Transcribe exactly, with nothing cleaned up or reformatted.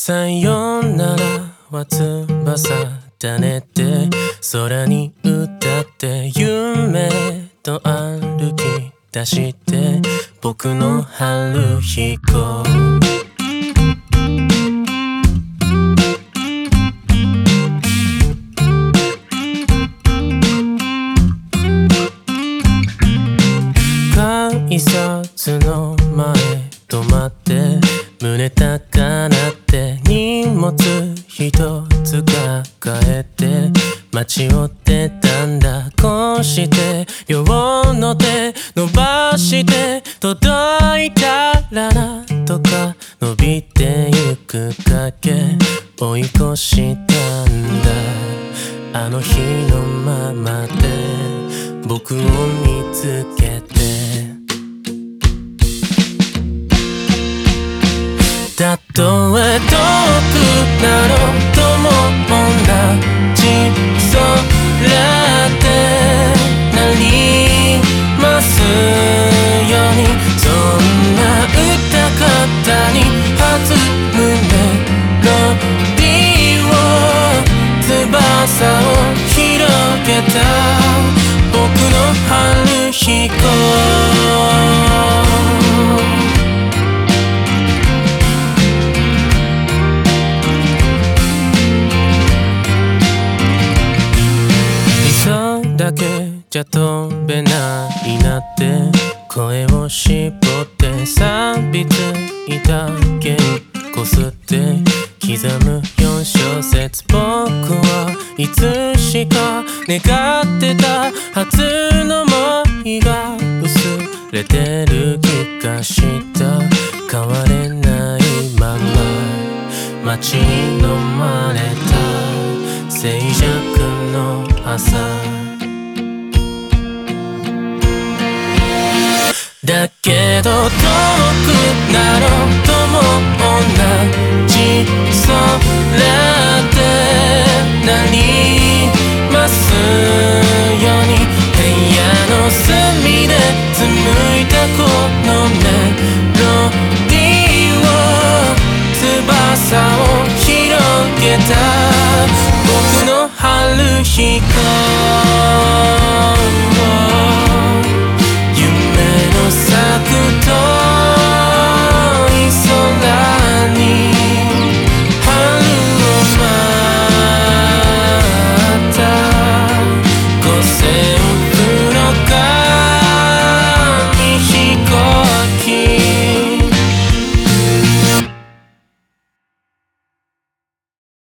さよならは翼種って空に歌って夢と歩き出して僕の春彦改札の前止まって胸高鳴って荷物一つ抱えて街を出たんだこうして両の手伸ばして届いたらなんとか伸びてゆく影追い越したんだあの日のままで僕を見つけてたとえ遠くなろうとも同じ空ってなりますようにそんな歌方に弾むメロディーを翼を広げた僕の春彦だけじゃ飛べないなって声を絞って錆びついた弦こすって刻むよん小節僕はいつしか願ってたはずの想いが薄れてる気がした変われないまま街に飲まれた静寂の朝だけど遠くなろうと